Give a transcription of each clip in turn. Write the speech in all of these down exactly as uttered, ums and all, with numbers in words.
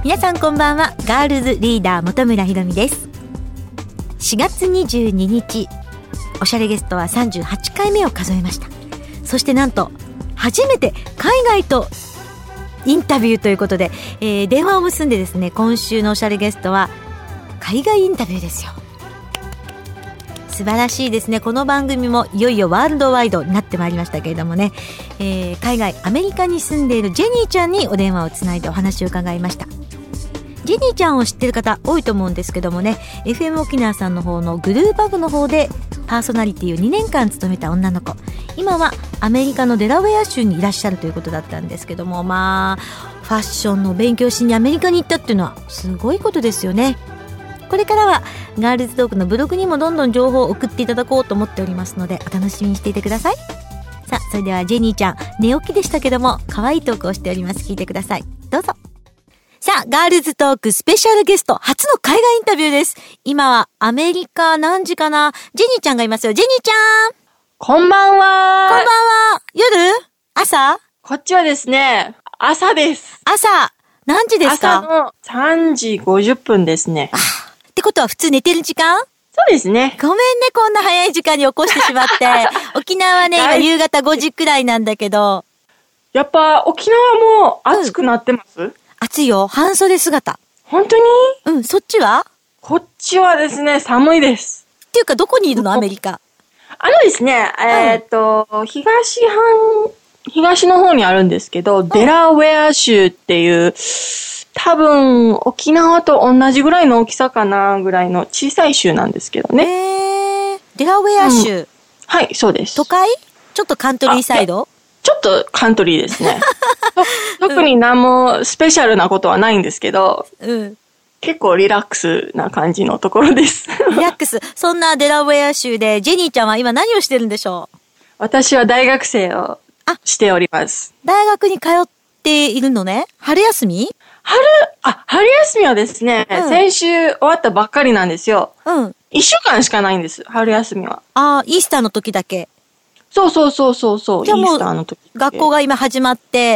皆さんこんばんは。ガールズリーダー本村ひろみです。しがつにじゅうににち、おしゃれゲストはさんじゅうはちかいめを数えました。そしてなんと初めて海外とインタビューということで、えー、電話を結んでですね、今週のおしゃれゲストは海外インタビューですよ。素晴らしいですね。この番組もいよいよワールドワイドになってまいりましたけれどもね、えー、海外アメリカに住んでいるジェニーちゃんにお電話をつないでお話を伺いました。ジェニーちゃんを知ってる方多いと思うんですけどもね、 エフエム 沖縄さんの方のグルーバグの方でパーソナリティをにねんかん務めた女の子、今はアメリカのデラウェア州にいらっしゃるということだったんですけども、まあファッションの勉強しにアメリカに行ったっていうのはすごいことですよね。これからはガールズトークのブログにもどんどん情報を送っていただこうと思っておりますので、お楽しみにしていてください。さあ、それではジェニーちゃん寝起きでしたけども可愛いトークをしております。聞いてください。どうぞ。さあ、ガールズトークスペシャルゲスト初の海外インタビューです。今はアメリカ何時かな。ジェニーちゃんがいますよ。ジェニーちゃん、 こんばんは。 こんばんは。夜？朝？ こっちはですね、朝です。 朝何時ですか？ 朝のさんじごじゅっぷんですね。 ってことは普通寝てる時間？ そうですね。 ごめんね、こんな早い時間に起こしてしまって。沖縄はね、今夕方ごじくらいなんだけど。 やっぱ沖縄も暑くなってます？うん、 暑いよ。半袖姿。 本当に？ うん、そっちは？ こっちはですね、寒いです。 っていうか、どこにいるの？アメリカ。 あのですね、えー、っと、うん、東半、東の方にあるんですけど、うん、デラウェア州っていう、多分、沖縄と同じぐらいの大きさかなぐらいの小さい州なんですけどね。 へー、デラウェア州、うん。 はい、そうです。 都会？ちょっとカントリーサイド？ ちょっとカントリーですね。特に何もスペシャルなことはないんですけど、うん、結構リラックスな感じのところです。 リラックス。そんなデラウェア州でジェニーちゃんは今何をしてるんでしょう？ 私は大学生をしております。 大学に通っているのね。春休み？ 春、あ、春休みはですね、うん、先週終わったばっかりなんですよ。うん。一週間しかないんです、春休みは。 ああ、イースターの時だけ。 そうそうそうそうそう。 じゃあもうイースターの時学校が今始まって。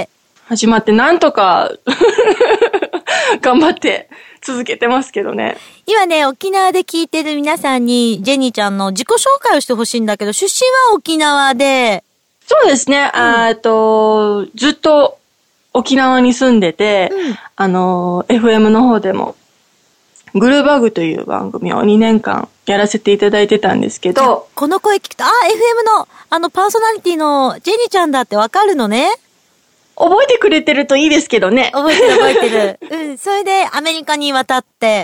始まって、なんとか、頑張って続けてますけどね。 今ね、沖縄で聞いてる皆さんに、ジェニーちゃんの自己紹介をしてほしいんだけど、出身は沖縄で。 そうですね、うん、あと、ずっと沖縄に住んでて、うん、あの、エフエム の方でも、グルーバグという番組をにねんかんやらせていただいてたんですけど、 この声聞くと、あ、エフエム の、あの、パーソナリティのジェニーちゃんだってわかるのね。 覚えてくれてるといいですけどね。 覚えてる覚えてる。うん。それでアメリカに渡って。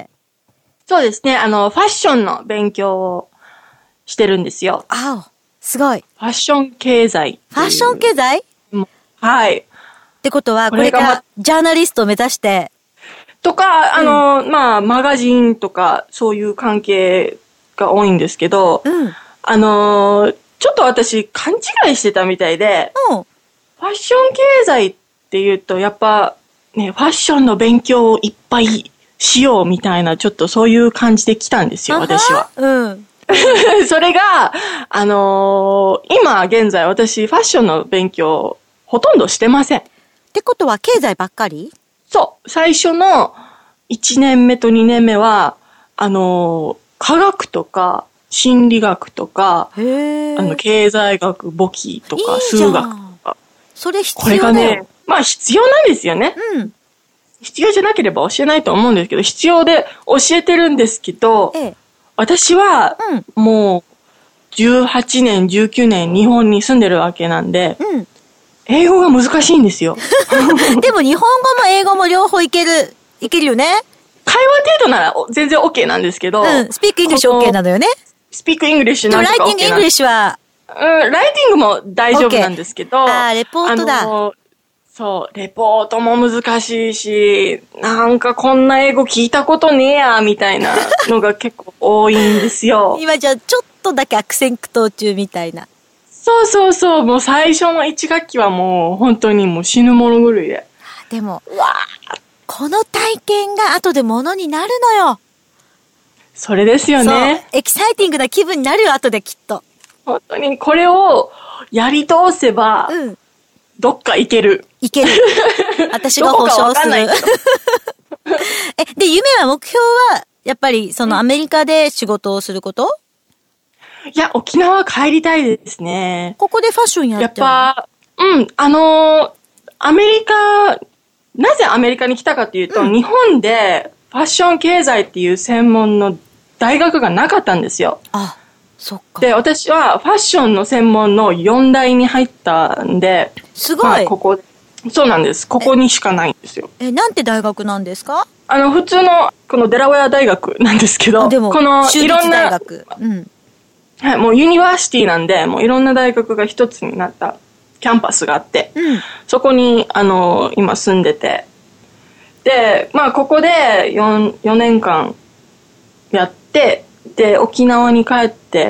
そうですね。あの、ファッションの勉強をしてるんですよ。 ああ、すごい。 ファッション経済。 ファッション経済？ はい。 ってことは、これからジャーナリストを目指して。 とか、あの、うん、まあ、マガジンとか、そういう関係が多いんですけど、うん、あの、ちょっと私、勘違いしてたみたいで、うん、ファッション経済っていうと、やっぱ、ね、ファッションの勉強をいっぱいしようみたいな、ちょっとそういう感じで来たんですよ、私は。うん。それが、あのー、今現在私、ファッションの勉強、ほとんどしてません。 ってことは、経済ばっかり？ そう。最初のいちねんめとにねんめは、あのー、科学とか、心理学とか、あの、経済学、簿記とか、数学とか。 それ必要だよ。 これがね、まあ必要なんですよね。うん。必要じゃなければ教えないと思うんですけど、必要で教えてるんですけど、ええ、私は、もう、じゅうはちねん、じゅうきゅうねん日本に住んでるわけなんで、うん、英語が難しいんですよ。 でも日本語も英語も両方いける、いけるよね。 会話程度なら全然 OK なんですけど、うん、 スピークイングリッシュ OK なのよね。 スピークイングリッシュなんとか OK なんです。 ライティングイングリッシュは、 うん、ライティングも大丈夫なんですけど、 okay、あー、レポートだ。 あの、そう、レポートも難しいし、なんかこんな英語聞いたことねえや、みたいなのが結構多いんですよ。 今じゃあちょっとだけ悪戦苦闘中みたいな。 そうそうそう、もう最初の一学期はもう本当にもう死ぬもの狂いで。 でも、うわこの体験が後でものになるのよ。 それですよね。 エキサイティングな気分になるよ、後できっと。 本当にこれをやり通せば、うん、どっか行ける。 行ける。私が保証する。 え、で、夢は目標は、やっぱり、そのアメリカで仕事をすること？ いや、沖縄帰りたいですね。 ここでファッションやっちゃう？ やっぱ、うん、あのー、アメリカ、なぜアメリカに来たかというと、うん、日本でファッション経済っていう専門の大学がなかったんですよ。 あ、そっか。 で、私はファッションの専門のよん大に入ったんで、 すごい。 まあ、ここ、そうなんです。ここにしかないんですよ。 え、なんて大学なんですか？ あの、普通の、このデラウェア大学なんですけど、 でも、 この、 いろんな、大学。うん。 はい、もうユニバーシティなんで、もういろんな大学が一つになったキャンパスがあって、うん、そこに、あの、今住んでて、で、まあ、ここで 4, 4年間やって、で、沖縄に帰って、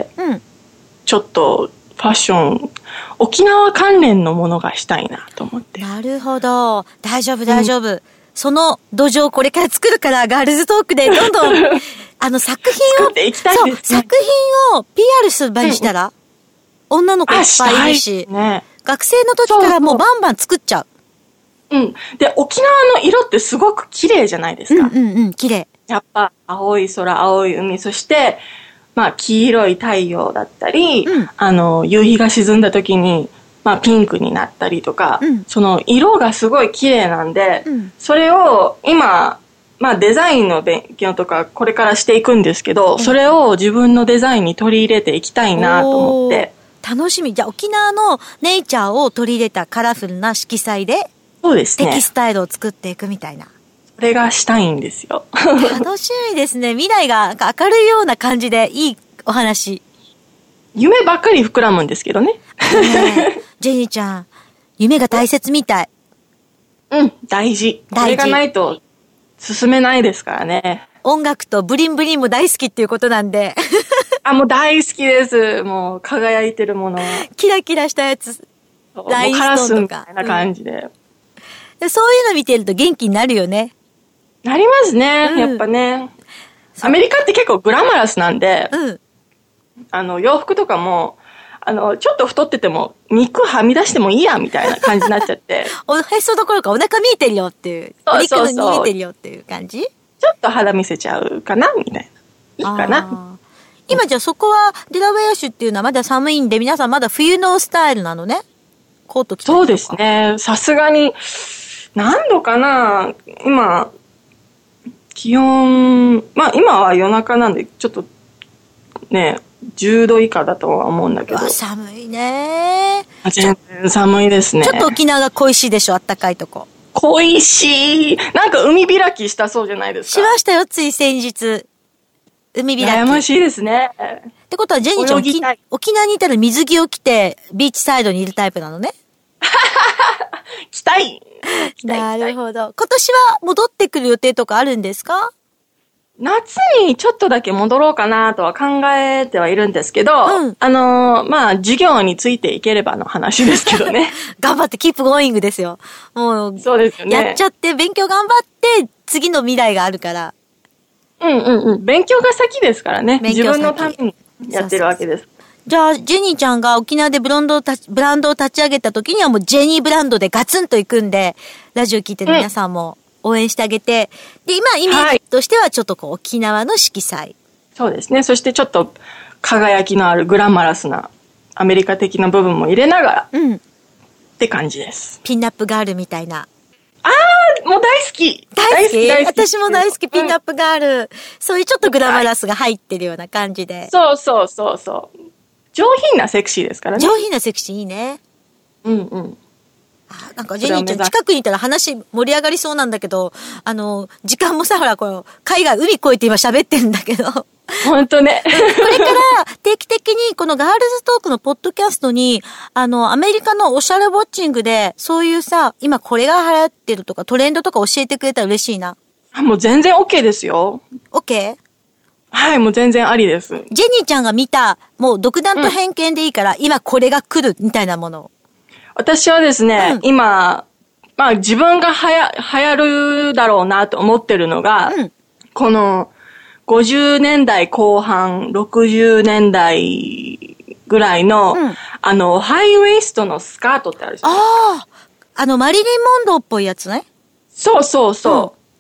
うん、ちょっとファッション、沖縄関連のものがしたいなと思って。 なるほど。大丈夫、大丈夫。うん、その土壌をこれから作るから、ガールズトークでどんどん、あの作品を、 作っていきたいですね。 そう、作品を ピーアール する場にしたら、うん、女の子いっぱいいるし、ね、学生の時からもうバンバン作っちゃう。 うん。で、沖縄の色ってすごく綺麗じゃないですか。 うんうんうん、綺麗。 やっぱ、青い空、青い海、そして、まあ、黄色い太陽だったり、うん、あの、夕日が沈んだ時に、まあ、ピンクになったりとか、うん、その色がすごい綺麗なんで、うん、それを今、まあ、デザインの勉強とかこれからしていくんですけど、うん、それを自分のデザインに取り入れていきたいなと思って。 楽しみ。じゃあ沖縄のネイチャーを取り入れたカラフルな色彩で、 そうですね。 テキスタイルを作っていくみたいな。 それがしたいんですよ。 楽しみですね。未来が明るいような感じでいいお話。 夢ばっかり膨らむんですけどね。 ねジェニーちゃん、夢が大切みたい。 うん、大事。大事。これがないと進めないですからね。 音楽とブリンブリンも大好きっていうことなんで。 あ、もう大好きです。もう輝いてるもの。 キラキラしたやつ。 ラインストーンとか。カラスみたいな感じで、 うん。そういうの見てると元気になるよね。 なりますね。うん、やっぱね。アメリカって結構グラマラスなんで、うん、あの、洋服とかも、あの、ちょっと太ってても、肉はみ出してもいいや、みたいな感じになっちゃって。 おへそどころかお腹見えてるよっていう。お肉の見えてるよっていう感じ？ ちょっと肌見せちゃうかなみたいな。いいかな。 今じゃあそこは、デラウェア州っていうのはまだ寒いんで、皆さんまだ冬のスタイルなのね。コート着てる。 そうですね。さすがに、何度かな今、気温、まあ今は夜中なんで、ちょっと、ね、じゅうど以下だとは思うんだけど。 寒いね。 全然寒いですね。 ちょっと沖縄が恋しいでしょ、あったかいとこ。 恋しい。なんか海開きしたそうじゃないですか。 しましたよ、つい先日。海開き。 羨ましいですね。 ってことは、ジェニーちゃん沖、沖縄にいたら水着を着て、ビーチサイドにいるタイプなのね。 着たい。 なるほど。今年は戻ってくる予定とかあるんですか？ 夏にちょっとだけ戻ろうかなとは考えてはいるんですけど、うん、あのー、まあ、授業についていければの話ですけどね。 頑張って、キープゴーイングですよ。もう、 そうですよね。 やっちゃって、勉強頑張って、次の未来があるから。 うんうんうん。勉強が先ですからね。自分のためにやってるわけです。そうそうそう。 じゃあ、ジェニーちゃんが沖縄でブランドをたブランドを立ち上げた時にはもうジェニーブランドでガツンと行くんで、ラジオ聞いてる皆さんも応援してあげて、うん、で、今イメージとしてはちょっとこう沖縄の色彩。 そうですね。そしてちょっと輝きのあるグラマラスなアメリカ的な部分も入れながら、うん、って感じです。 ピンナップガールみたいな。 あー、もう大好き。 大好き。大好き。私も大好き、ピンナップガール、うん。そういうちょっとグラマラスが入ってるような感じで。 そうそうそうそう。上品なセクシーですからね。 上品なセクシーいいね。 うんうん。 あ、なんかジェニーちゃん近くにいたら話盛り上がりそうなんだけど、あの、時間もさ、ほら、この、海外、海越えて今喋ってるんだけど。 ほんとね。 これから定期的にこのガールズトークのポッドキャストに、あの、アメリカのオシャレウォッチングで、そういうさ、今これが流行ってるとかトレンドとか教えてくれたら嬉しいな。 あ、もう全然 OK ですよ。 OK？ はい、もう全然ありです。ジェニーちゃんが見た、もう独断と偏見でいいから、うん、今これが来るみたいなもの。 私はですね、うん、今、まあ自分がはや、流行るだろうなと思ってるのが、うん、このごじゅうねんだいこう半、ろくじゅうねんだいぐらいの、うん、あの、ハイウェイストのスカートってあるじゃないですか。 ああ、あのマリリン・モンローっぽいやつね。 そうそうそう。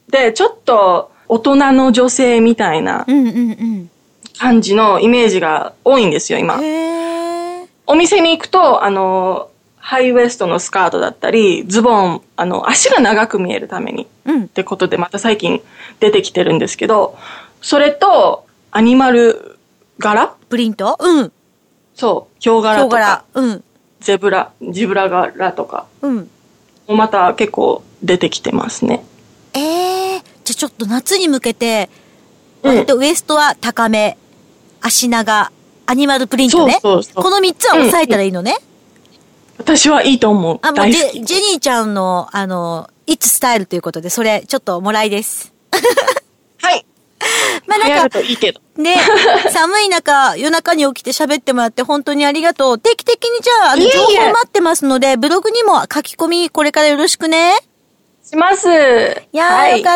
で、ちょっと大人の女性みたいな感じのイメージが多いんですよ、今。 へー。 お店に行くと、あの、ハイウエストのスカートだったり、ズボン、あの、足が長く見えるために、うん、ってことでまた最近出てきてるんですけど、それと、アニマル柄プリントうん。 そう、ヒョウ柄とか。ヒョウ柄。 うん。 ゼブラ、ジブラ柄とか。 うん。 また結構出てきてますね。 ええー、じゃあちょっと夏に向けて、割とウエストは高め、うん、足長、アニマルプリントね。そうそうそう。このみっつは抑えたらいいのね。うん私はいいと思う。 あ、もうジェ、ジェニーちゃんの、あの、It's Style ということで、それ、ちょっともらいです。 はい。まあなんか、流行るといいけど。 ね、寒い中、夜中に起きて喋ってもらって本当にありがとう。定期的にじゃあ、あの、情報待ってますので、ブログにも書き込み、これからよろしくね。 します。 いやー、はい、よかった。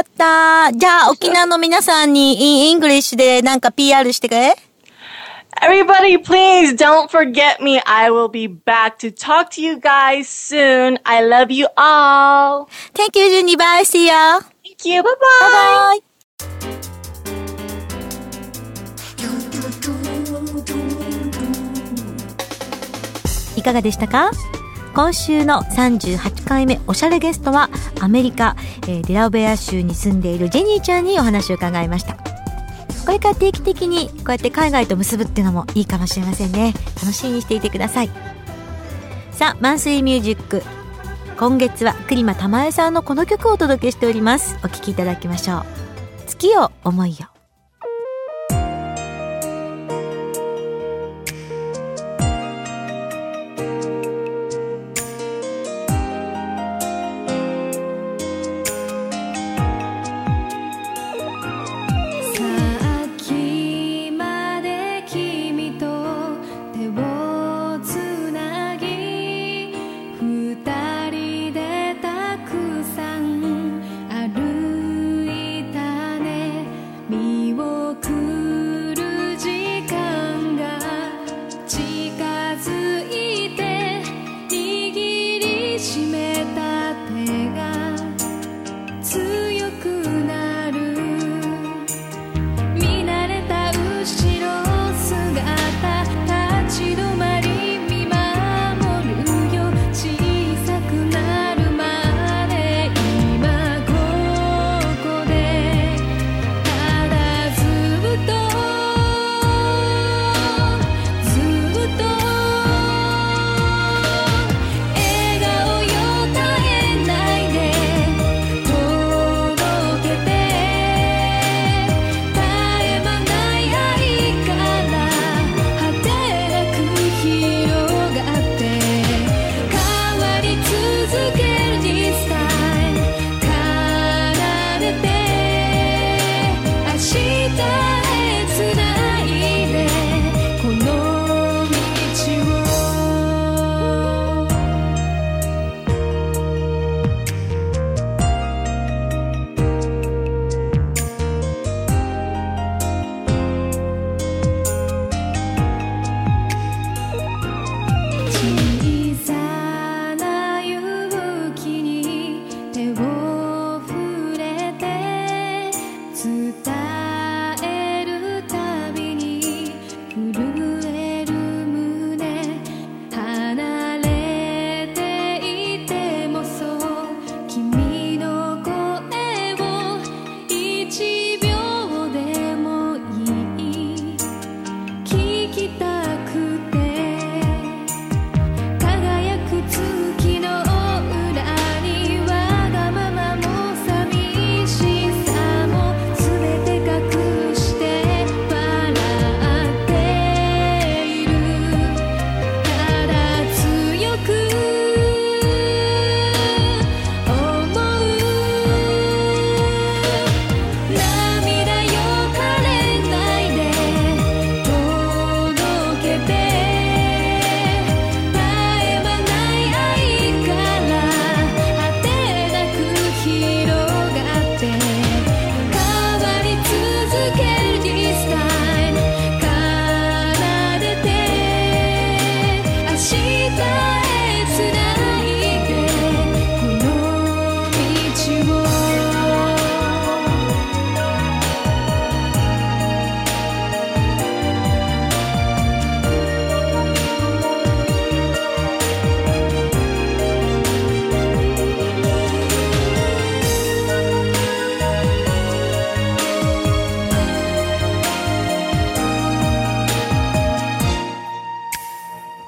じゃあ、沖縄の皆さんに、イングリッシュでなんか ピーアール してくれ。 Everybody, please don't forget me. I will be back to talk to you guys soon. I love you all. Thank you, Junie. Bye. See ya. Thank you. Bye-bye. Bye-bye. いかがでしたか？今週のさんじゅうはちかいめおしゃれゲストはアメリカ、えー、デラウェア州に住んでいるジェニーちゃんにお話を伺いました。これから定期的にこうやって海外と結ぶっていうのもいいかもしれませんね。楽しみにしていてください。さあ、マンスリーミュージック、今月は栗間たまえさんのこの曲をお届けしております。お聴きいただきましょう。月よ思いよ。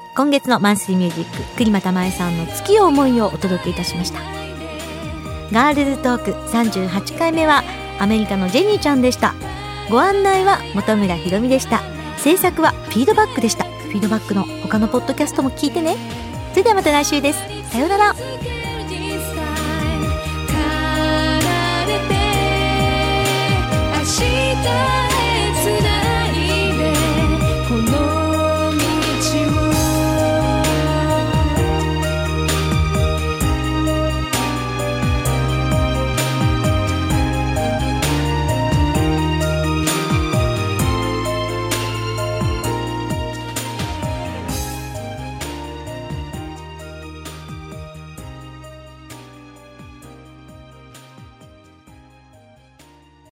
今月のマンスリーミュージック、栗間玉恵さんの月を思いをお届けいたしました。ガールズトークさんじゅうはちかいめはアメリカのジェニーちゃんでした。ご案内は本村ひろみでした。制作はフィードバックでした。フィードバックの他のポッドキャストも聞いてね。それではまた来週です。さようなら。明日